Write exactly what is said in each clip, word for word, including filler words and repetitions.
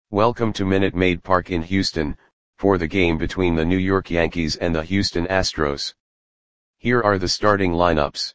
Welcome to Minute Maid Park in Houston, for the game between the New York Yankees and the Houston Astros. Here are the starting lineups.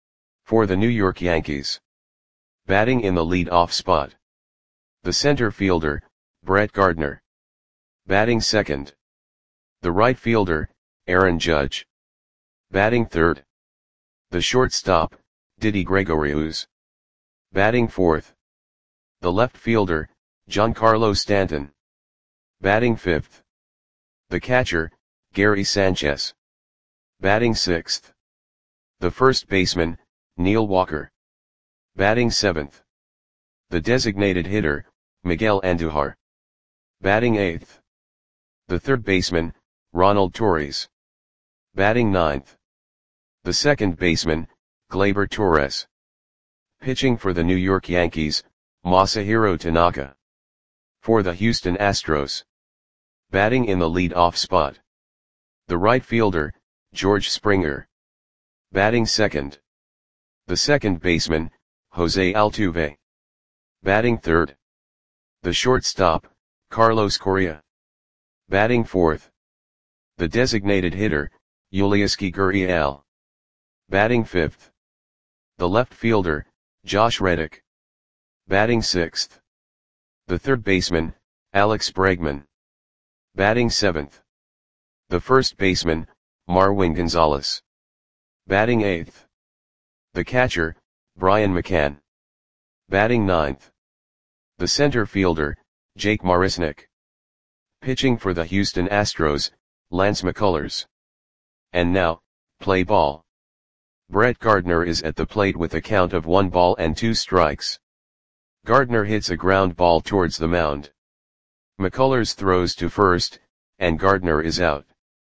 For the New York Yankees. Batting in the lead-off spot. The center fielder, Brett Gardner. Batting second. The right fielder, Aaron Judge. Batting third. The shortstop, Didi Gregorius. Batting fourth. The left fielder, Giancarlo Stanton. Batting fifth. The catcher, Gary Sanchez. Batting sixth. The first baseman, Neil Walker. Batting seventh. The designated hitter, Miguel Andujar. Batting eighth. The third baseman, Ronald Torres. Batting ninth. The second baseman, Gleyber Torres. Pitching for the New York Yankees, Masahiro Tanaka. For the Houston Astros. Batting in the lead-off spot. The right fielder, George Springer. Batting second. The second baseman, Jose Altuve. Batting third. The shortstop, Carlos Correa. Batting fourth. The designated hitter, Yulieski Gurriel. Batting fifth. The left fielder, Josh Reddick. Batting sixth. The third baseman, Alex Bregman. Batting seventh. The first baseman, Marwin Gonzalez. Batting eighth. The catcher, Brian McCann. Batting ninth. The center fielder, Jake Marisnick. Pitching for the Houston Astros, Lance McCullers. And now, play ball. Brett Gardner is at the plate with a count of one ball and two strikes. Gardner hits a ground ball towards the mound. McCullers throws to first, and Gardner is out.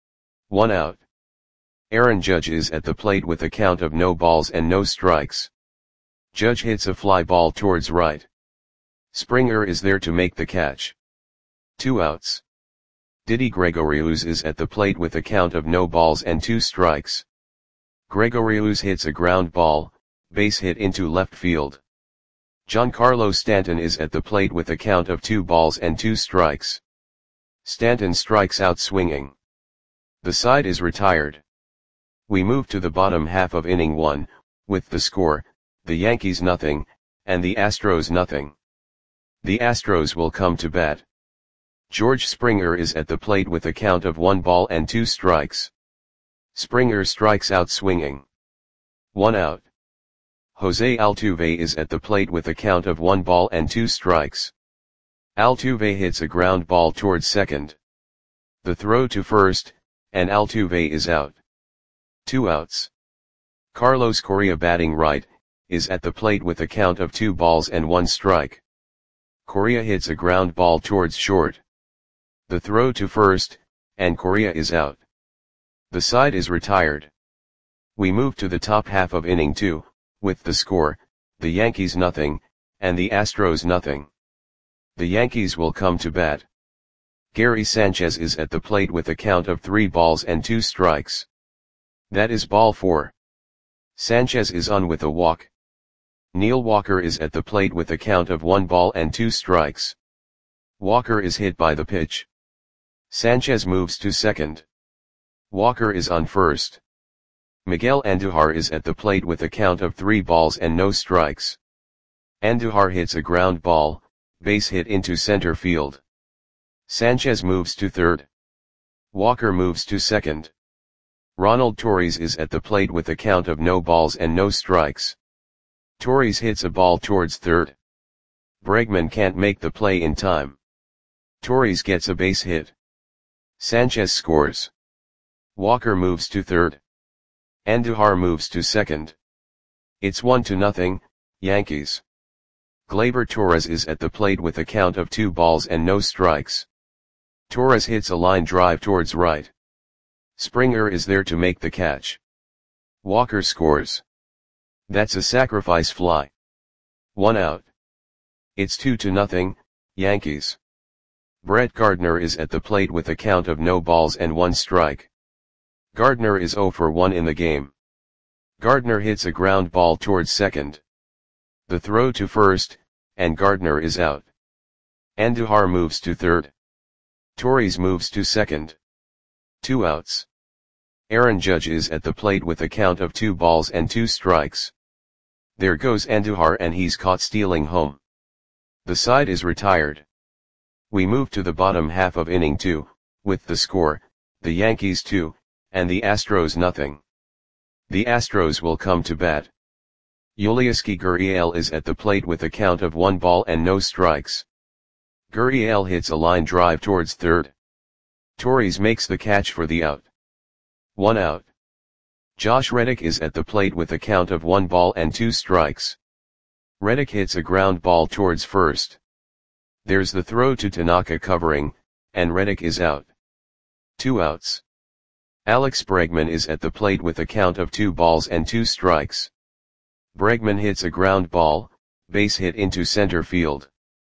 One out. Aaron Judge is at the plate with a count of no balls and no strikes. Judge hits a fly ball towards right. Springer is there to make the catch. Two outs. Didi Gregorius is at the plate with a count of no balls and two strikes. Gregorius hits a ground ball, base hit into left field. Giancarlo Stanton is at the plate with a count of two balls and two strikes. Stanton strikes out swinging. The side is retired. We move to the bottom half of inning one, with the score, the Yankees nothing, and the Astros nothing. The Astros will come to bat. George Springer is at the plate with a count of one ball and two strikes. Springer strikes out swinging. One out. Jose Altuve is at the plate with a count of one ball and two strikes. Altuve hits a ground ball towards second. The throw to first, and Altuve is out. Two outs. Carlos Correa batting right, is at the plate with a count of two balls and one strike. Correa hits a ground ball towards short. The throw to first, and Correa is out. The side is retired. We move to the top half of inning two, with the score, the Yankees nothing, and the Astros nothing. The Yankees will come to bat. Gary Sanchez is at the plate with a count of three balls and two strikes. That is ball four. Sanchez is on with a walk. Neil Walker is at the plate with a count of one ball and two strikes. Walker is hit by the pitch. Sanchez moves to second. Walker is on first. Miguel Andujar is at the plate with a count of three balls and no strikes. Andujar hits a ground ball, base hit into center field. Sanchez moves to third. Walker moves to second. Ronald Torres is at the plate with a count of no balls and no strikes. Torres hits a ball towards third. Bregman can't make the play in time. Torres gets a base hit. Sanchez scores. Walker moves to third. Andujar moves to second. It's one to nothing, Yankees. Gleyber Torres is at the plate with a count of two balls and no strikes. Torres hits a line drive towards right. Springer is there to make the catch. Walker scores. That's a sacrifice fly. One out. It's two to nothing, Yankees. Brett Gardner is at the plate with a count of no balls and one strike. Gardner is zero for one in the game. Gardner hits a ground ball towards second. The throw to first, and Gardner is out. Andujar moves to third. Torres moves to second. Two outs. Aaron Judge is at the plate with a count of two balls and two strikes. There goes Andujar and he's caught stealing home. The side is retired. We move to the bottom half of inning two, with the score, the Yankees two, and the Astros nothing. The Astros will come to bat. Yulieski Gurriel is at the plate with a count of one ball and no strikes. Gurriel hits a line drive towards third. Torres makes the catch for the out. One out. Josh Reddick is at the plate with a count of one ball and two strikes. Reddick hits a ground ball towards first. There's the throw to Tanaka covering, and Reddick is out. Two outs. Alex Bregman is at the plate with a count of two balls and two strikes. Bregman hits a ground ball, base hit into center field.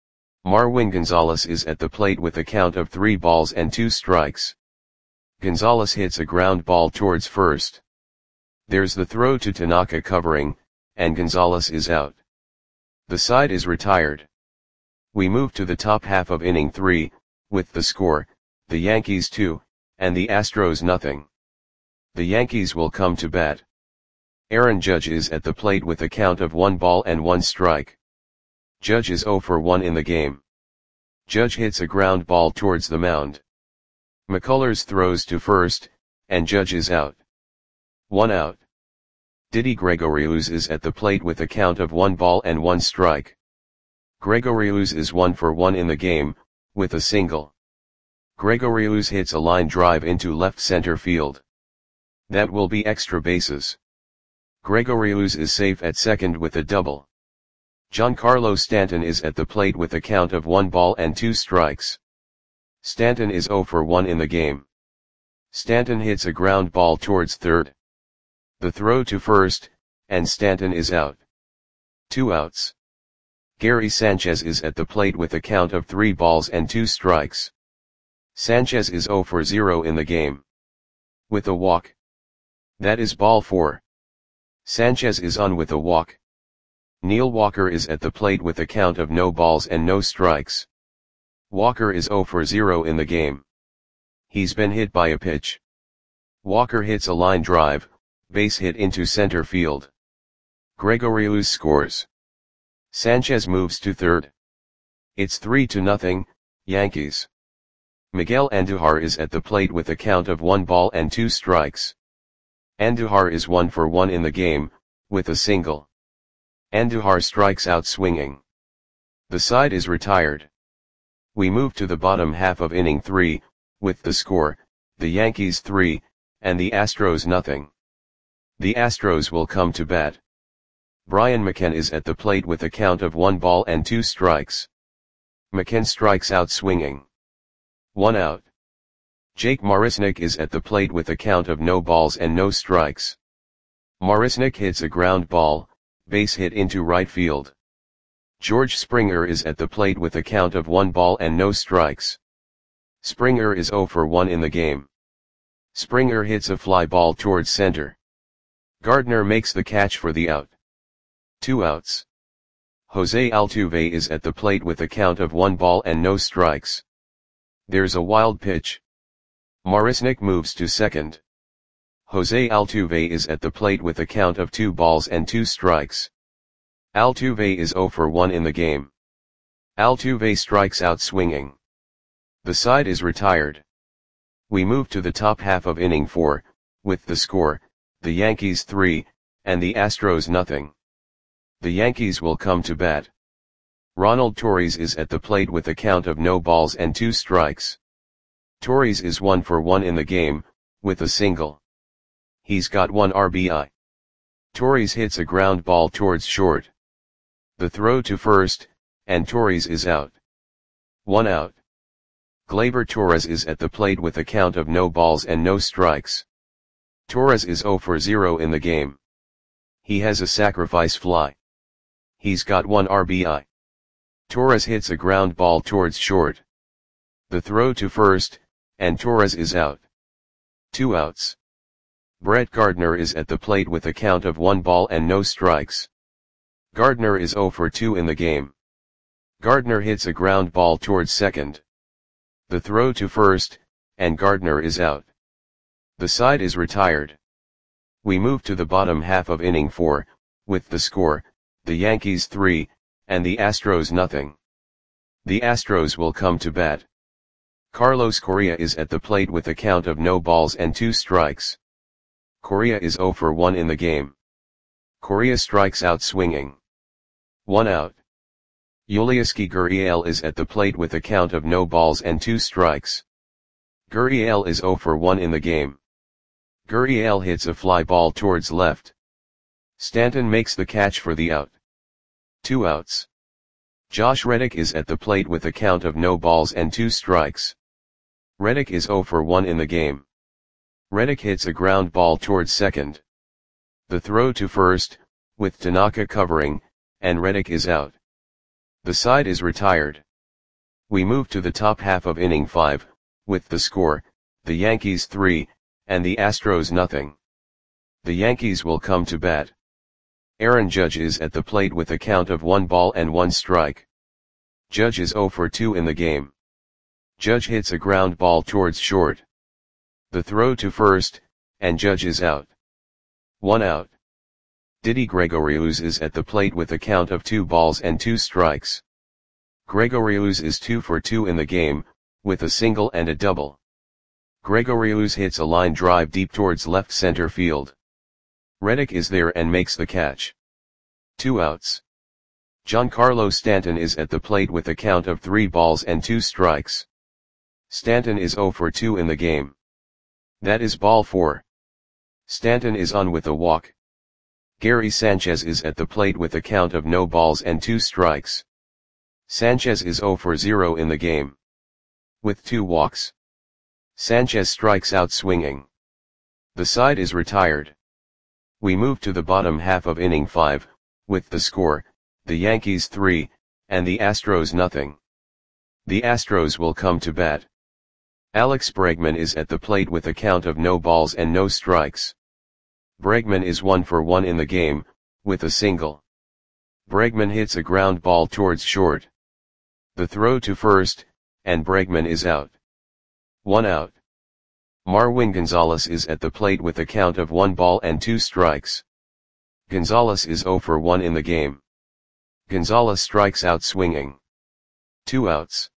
Marwin Gonzalez is at the plate with a count of three balls and two strikes. Gonzalez hits a ground ball towards first. There's the throw to Tanaka covering, and Gonzalez is out. The side is retired. We move to the top half of inning three, with the score, the Yankees two, and the Astros nothing. The Yankees will come to bat. Aaron Judge is at the plate with a count of one ball and one strike. Judge is oh for one in the game. Judge hits a ground ball towards the mound. McCullers throws to first, and Judge is out. One out. Didi Gregorius is at the plate with a count of one ball and one strike. Gregorius is one for one in the game, with a single. Gregorius hits a line drive into left center field. That will be extra bases. Gregorius is safe at second with a double. Giancarlo Stanton is at the plate with a count of one ball and two strikes. Stanton is oh for one in the game. Stanton hits a ground ball towards third. The throw to first, and Stanton is out. Two outs. Gary Sanchez is at the plate with a count of three balls and two strikes. Sanchez is oh for zero in the game. With a walk. That is ball four. Sanchez is on with a walk. Neil Walker is at the plate with a count of no balls and no strikes. Walker is oh for zero in the game. He's been hit by a pitch. Walker hits a line drive, base hit into center field. Gregorius scores. Sanchez moves to third. It's three to nothing, Yankees. Miguel Andujar is at the plate with a count of one ball and two strikes. Andujar is one for one in the game, with a single. Andujar strikes out swinging. The side is retired. We move to the bottom half of inning three, with the score, the Yankees three, and the Astros nothing. The Astros will come to bat. Brian McCann is at the plate with a count of one ball and two strikes. McCann strikes out swinging. One out. Jake Marisnick is at the plate with a count of no balls and no strikes. Marisnick hits a ground ball, base hit into right field. George Springer is at the plate with a count of one ball and no strikes. Springer is oh for one in the game. Springer hits a fly ball towards center. Gardner makes the catch for the out. Two outs. Jose Altuve is at the plate with a count of one ball and no strikes. There's a wild pitch. Marisnick moves to second. Jose Altuve is at the plate with a count of two balls and two strikes. Altuve is oh for one in the game. Altuve strikes out swinging. The side is retired. We move to the top half of inning four, with the score, the Yankees three, and the Astros nothing. The Yankees will come to bat. Ronald Torres is at the plate with a count of no balls and two strikes. Torres is one for one in the game, with a single. He's got one R B I. Torres hits a ground ball towards short. The throw to first, and Torres is out. One out. Gleyber Torres is at the plate with a count of no balls and no strikes. Torres is oh for zero in the game. He has a sacrifice fly. He's got one R B I. Torres hits a ground ball towards short. The throw to first, and Torres is out. Two outs. Brett Gardner is at the plate with a count of one ball and no strikes. Gardner is oh for two in the game. Gardner hits a ground ball towards second. The throw to first, and Gardner is out. The side is retired. We move to the bottom half of inning four, with the score, the Yankees three, and the Astros nothing. The Astros will come to bat. Carlos Correa is at the plate with a count of no balls and two strikes. Correa is zero for one in the game. Correa strikes out swinging. One out. Yulieski Gurriel is at the plate with a count of no balls and two strikes. Gurriel is zero for one in the game. Gurriel hits a fly ball towards left. Stanton makes the catch for the out. Two outs. Josh Reddick is at the plate with a count of no balls and two strikes. Reddick is zero for one in the game. Reddick hits a ground ball towards second. The throw to first, with Tanaka covering, and Reddick is out. The side is retired. We move to the top half of inning five, with the score, the Yankees three, and the Astros nothing. The Yankees will come to bat. Aaron Judge is at the plate with a count of one ball and one strike. Judge is zero for two in the game. Judge hits a ground ball towards short. The throw to first, and Judge is out. One out. Didi Gregorius is at the plate with a count of two balls and two strikes. Gregorius is two for two in the game, with a single and a double. Gregorius hits a line drive deep towards left center field. Reddick is there and makes the catch. Two outs. Giancarlo Stanton is at the plate with a count of three balls and two strikes. Stanton is zero for two in the game. That is ball four. Stanton is on with a walk. Gary Sanchez is at the plate with a count of no balls and two strikes. Sanchez is zero for zero in the game. With two walks. Sanchez strikes out swinging. The side is retired. We move to the bottom half of inning five, with the score, the Yankees three, and the Astros nothing. The Astros will come to bat. Alex Bregman is at the plate with a count of no balls and no strikes. Bregman is one for one in the game, with a single. Bregman hits a ground ball towards short. The throw to first, and Bregman is out. One out. Marwin Gonzalez is at the plate with a count of one ball and two strikes. Gonzalez is zero for one in the game. Gonzalez strikes out swinging. Two outs.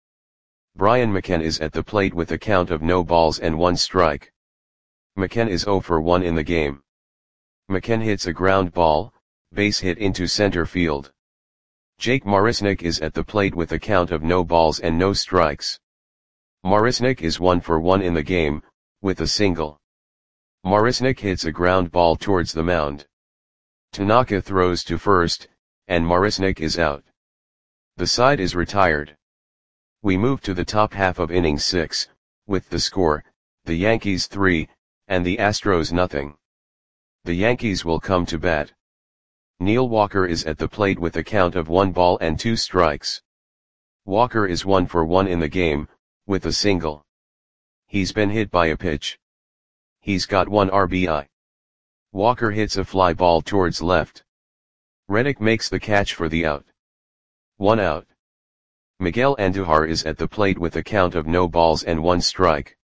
Brian McCann is at the plate with a count of no balls and one strike. McCann is zero for one in the game. McCann hits a ground ball, base hit into center field. Jake Marisnick is at the plate with a count of no balls and no strikes. Marisnick is one for one in the game, with a single. Marisnick hits a ground ball towards the mound. Tanaka throws to first, and Marisnick is out. The side is retired. We move to the top half of inning six, with the score, the Yankees three, and the Astros nothing. The Yankees will come to bat. Neil Walker is at the plate with a count of one ball and two strikes. Walker is one for one in the game, with a single. He's been hit by a pitch. He's got one R B I. Walker hits a fly ball towards left. Reddick makes the catch for the out. One out. Miguel Andujar is at the plate with a count of no balls and one strike.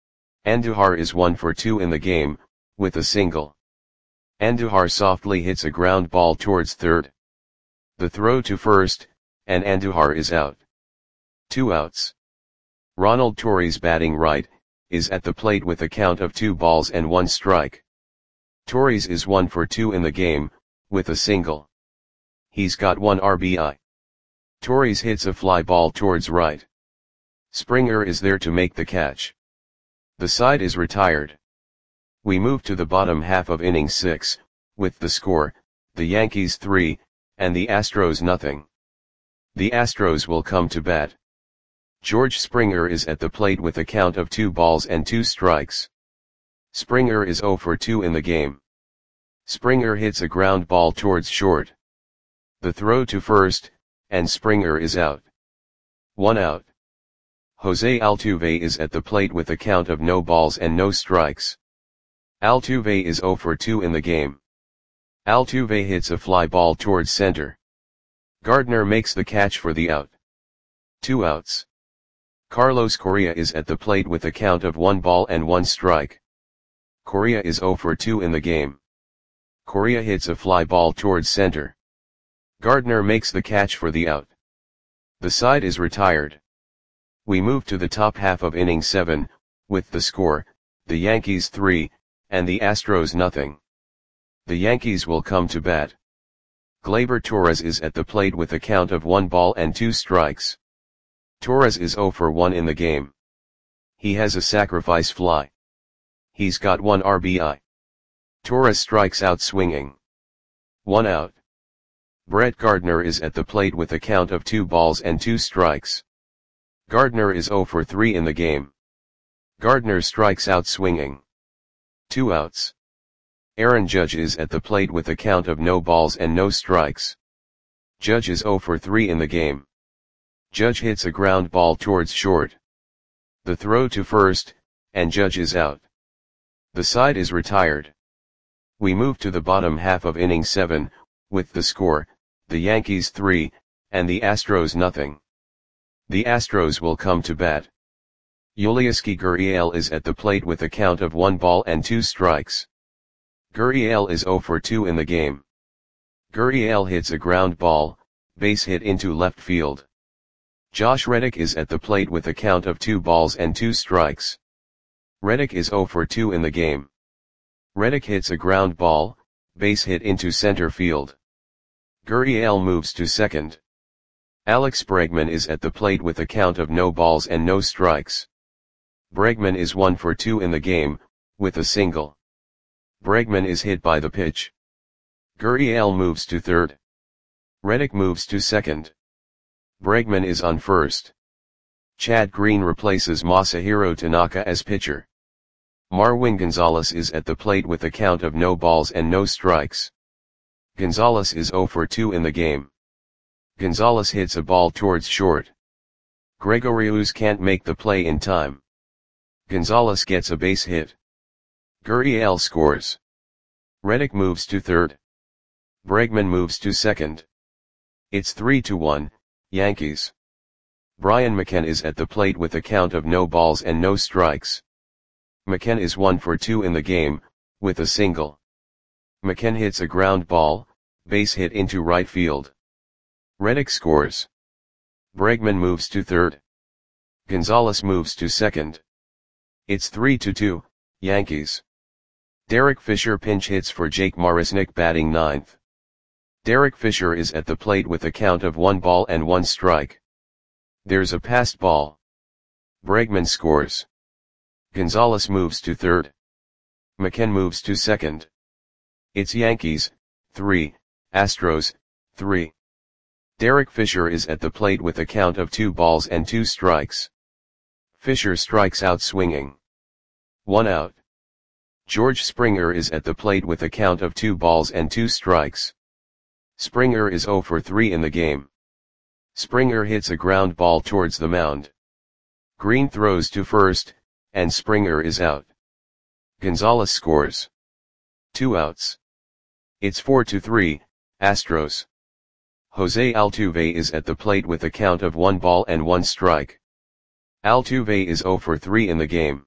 Andujar is one for two in the game, with a single. Andujar softly hits a ground ball towards third. The throw to first, and Andujar is out. Two outs. Ronald Torres batting right, is at the plate with a count of two balls and one strike. Torres is one for two in the game, with a single. He's got one R B I. Torres hits a fly ball towards right. Springer is there to make the catch. The side is retired. We move to the bottom half of inning six, with the score, the Yankees three, and the Astros nothing. The Astros will come to bat. George Springer is at the plate with a count of two balls and two strikes. Springer is zero for two in the game. Springer hits a ground ball towards short. The throw to first, and Springer is out. One out. Jose Altuve is at the plate with a count of no balls and no strikes. Altuve is zero for two in the game. Altuve hits a fly ball towards center. Gardner makes the catch for the out. Two outs. Carlos Correa is at the plate with a count of one ball and one strike. Correa is zero for two in the game. Correa hits a fly ball towards center. Gardner makes the catch for the out. The side is retired. We move to the top half of inning seven, with the score, the Yankees three, and the Astros nothing. The Yankees will come to bat. Gleyber Torres is at the plate with a count of one ball and two strikes. Torres is zero for one in the game. He has a sacrifice fly. He's got one R B I. Torres strikes out swinging. One out. Brett Gardner is at the plate with a count of two balls and two strikes. Gardner is zero for three in the game. Gardner strikes out swinging. Two outs. Aaron Judge is at the plate with a count of no balls and no strikes. Judge is zero for three in the game. Judge hits a ground ball towards short. The throw to first, and Judge is out. The side is retired. We move to the bottom half of inning seven, with the score, the Yankees three, and the Astros nothing. The Astros will come to bat. Yulieski Gurriel is at the plate with a count of one ball and two strikes. Gurriel is zero for two in the game. Gurriel hits a ground ball, base hit into left field. Josh Reddick is at the plate with a count of two balls and two strikes. Reddick is zero for two in the game. Reddick hits a ground ball, base hit into center field. Gurriel moves to second. Alex Bregman is at the plate with a count of no balls and no strikes. Bregman is one for two in the game, with a single. Bregman is hit by the pitch. Gurriel moves to third. Reddick moves to second. Bregman is on first. Chad Green replaces Masahiro Tanaka as pitcher. Marwin Gonzalez is at the plate with a count of no balls and no strikes. Gonzalez is zero for two in the game. Gonzalez hits a ball towards short. Gregorius can't make the play in time. Gonzalez gets a base hit. Gurriel scores. Reddick moves to third. Bregman moves to second. It's three to one, Yankees. Brian McCann is at the plate with a count of no balls and no strikes. McCann is one for two in the game, with a single. McCann hits a ground ball, base hit into right field. Reddick scores. Bregman moves to third. Gonzalez moves to second. It's three to two, Yankees. Derek Fisher pinch hits for Jake Marisnick batting ninth. Derek Fisher is at the plate with a count of one ball and one strike. There's a passed ball. Bregman scores. Gonzalez moves to third. McCann moves to second. It's Yankees, three, Astros, three. Derek Fisher is at the plate with a count of two balls and two strikes. Fisher strikes out swinging. One out. George Springer is at the plate with a count of two balls and two strikes. Springer is zero for three in the game. Springer hits a ground ball towards the mound. Green throws to first, and Springer is out. Gonzalez scores. Two outs. It's four to three, Astros. Jose Altuve is at the plate with a count of one ball and one strike. Altuve is zero for three in the game.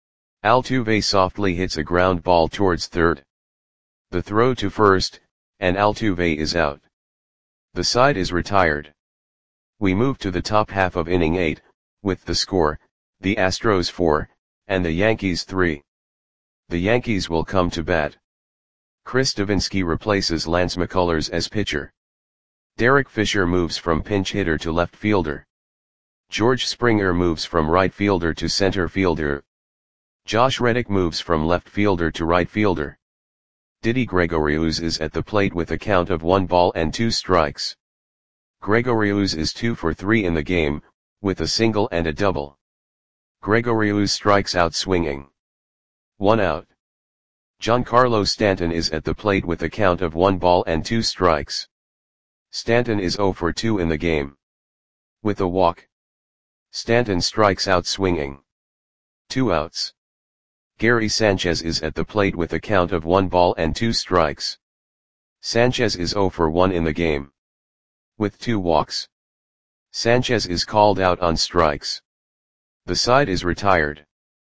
Altuve softly hits a ground ball towards third. The throw to first, and Altuve is out. The side is retired. We move to the top half of inning eight, with the score, the Astros four, and the Yankees three. The Yankees will come to bat. Chris Davinsky replaces Lance McCullers as pitcher. Derek Fisher moves from pinch hitter to left fielder. George Springer moves from right fielder to center fielder. Josh Reddick moves from left fielder to right fielder. Didi Gregorius is at the plate with a count of one ball and two strikes. Gregorius is two for three in the game, with a single and a double. Gregorius strikes out swinging. One out. Giancarlo Stanton is at the plate with a count of one ball and two strikes. Stanton is zero for two in the game. With a walk. Stanton strikes out swinging. Two outs. Gary Sanchez is at the plate with a count of one ball and two strikes. Sanchez is zero for one in the game. With two walks. Sanchez is called out on strikes. The side is retired.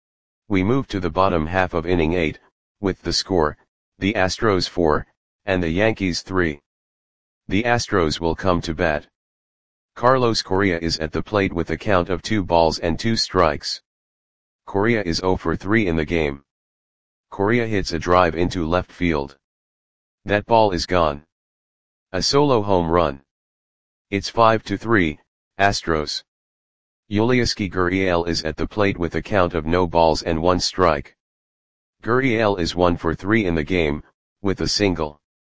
We move to the bottom half of inning eight, with the score, the Astros four, and the Yankees three. The Astros will come to bat. Carlos Correa is at the plate with a count of two balls and two strikes. Correa is zero for three in the game. Correa hits a drive into left field. That ball is gone. A solo home run. It's five to three, Astros. Yulieski Gurriel is at the plate with a count of no balls and one strike. Gurriel is one for three in the game, with a single.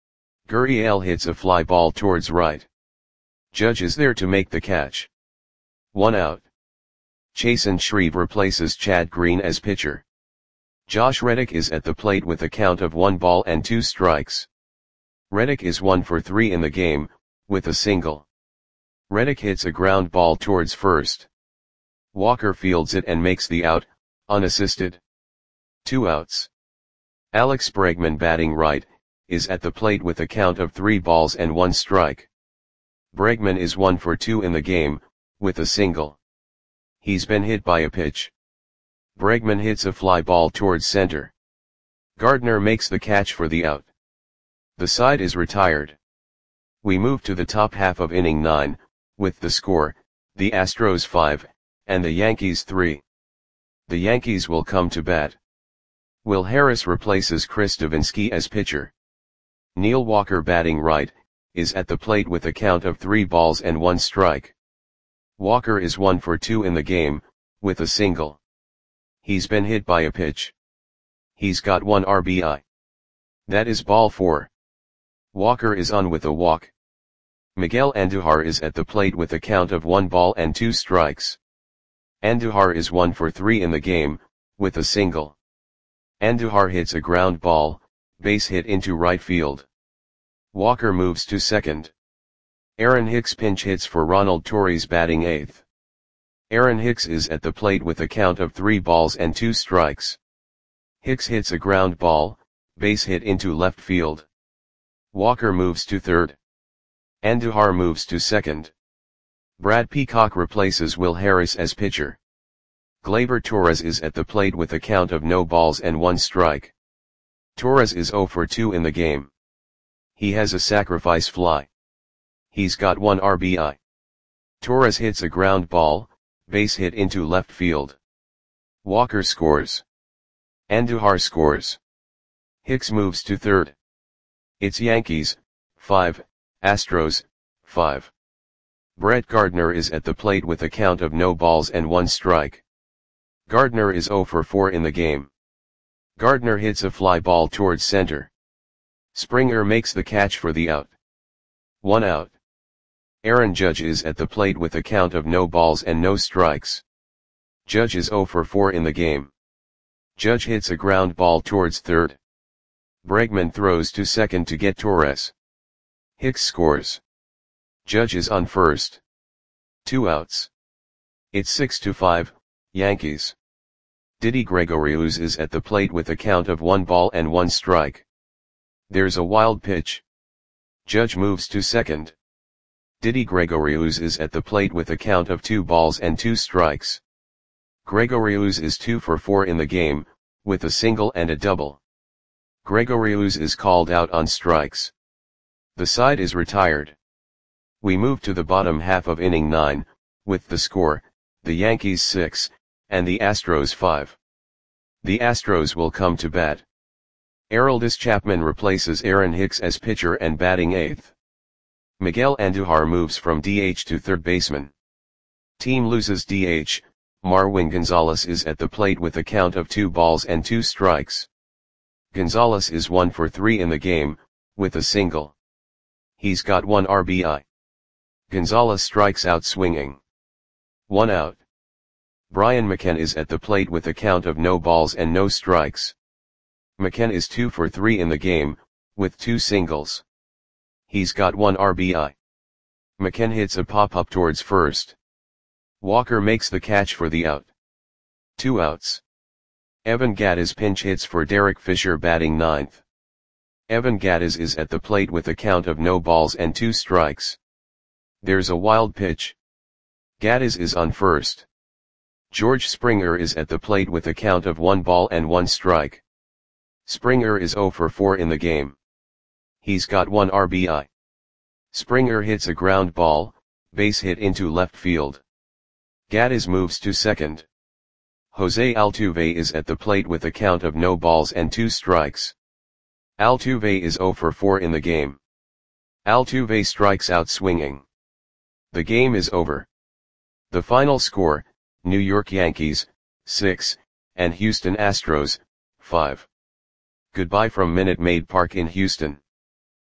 Gurriel hits a fly ball towards right. Judge is there to make the catch. One out. Chasen Shreve replaces Chad Green as pitcher. Josh Reddick is at the plate with a count of one ball and two strikes. Reddick is one for three in the game, with a single. Reddick hits a ground ball towards first. Walker fields it and makes the out, unassisted. Two outs. Alex Bregman, batting right, is at the plate with a count of three balls and one strike. Bregman is one for two in the game, with a single. He's been hit by a pitch. Bregman hits a fly ball towards center. Gardner makes the catch for the out. The side is retired. We move to the top half of inning nine, with the score, the Astros five, and the Yankees three. The Yankees will come to bat. Will Harris replaces Chris Davinsky as pitcher. Neil Walker, batting right, is at the plate with a count of three balls and one strike. Walker is one for two in the game, with a single. He's been hit by a pitch. He's got one R B I. That is ball four. Walker is on with a walk. Miguel Andujar is at the plate with a count of one ball and two strikes. Andujar is one for three in the game, with a single. Andujar hits a ground ball, base hit into right field. Walker moves to second. Aaron Hicks pinch hits for Ronald Torres, batting eighth. Aaron Hicks is at the plate with a count of three balls and two strikes. Hicks hits a ground ball, base hit into left field. Walker moves to third. Andujar moves to second. Brad Peacock replaces Will Harris as pitcher. Gleyber Torres is at the plate with a count of no balls and one strike. Torres is zero for two in the game. He has a sacrifice fly. He's got one R B I. Torres hits a ground ball, base hit into left field. Walker scores. Andujar scores. Hicks moves to third. It's Yankees, five, Astros, five. Brett Gardner is at the plate with a count of no balls and one strike. Gardner is zero for four in the game. Gardner hits a fly ball towards center. Springer makes the catch for the out. One out. Aaron Judge is at the plate with a count of no balls and no strikes. Judge is zero for four in the game. Judge hits a ground ball towards third. Bregman throws to second to get Torres. Hicks scores. Judge is on first. Two outs. It's six to five, Yankees. Didi Gregorius is at the plate with a count of one ball and one strike. There's a wild pitch. Judge moves to second. Didi Gregorius is at the plate with a count of two balls and two strikes. Gregorius is two for four in the game, with a single and a double. Gregorius is called out on strikes. The side is retired. We move to the bottom half of inning nine, with the score, the Yankees six, and the Astros five. The Astros will come to bat. Aroldis Chapman replaces Aaron Hicks as pitcher and batting eighth. Miguel Andujar moves from D H to third baseman. Team loses D H, Marwin Gonzalez is at the plate with a count of two balls and two strikes. Gonzalez is one for three in the game, with a single. He's got one R B I. Gonzalez strikes out swinging. One out. Brian McCann is at the plate with a count of no balls and no strikes. McCann is two for three in the game, with two singles. He's got one R B I. McCann hits a pop-up towards first. Walker makes the catch for the out. Two outs. Evan Gattis pinch hits for Derek Fisher, batting ninth. Evan Gattis is at the plate with a count of no balls and two strikes. There's a wild pitch. Gaddis is on first. George Springer is at the plate with a count of one ball and one strike. Springer is zero for four in the game. He's got one R B I. Springer hits a ground ball, base hit into left field. Gaddis moves to second. Jose Altuve is at the plate with a count of no balls and two strikes. Altuve is zero for four in the game. Altuve strikes out swinging. The game is over. The final score, New York Yankees, six, and Houston Astros, five. Goodbye from Minute Maid Park in Houston.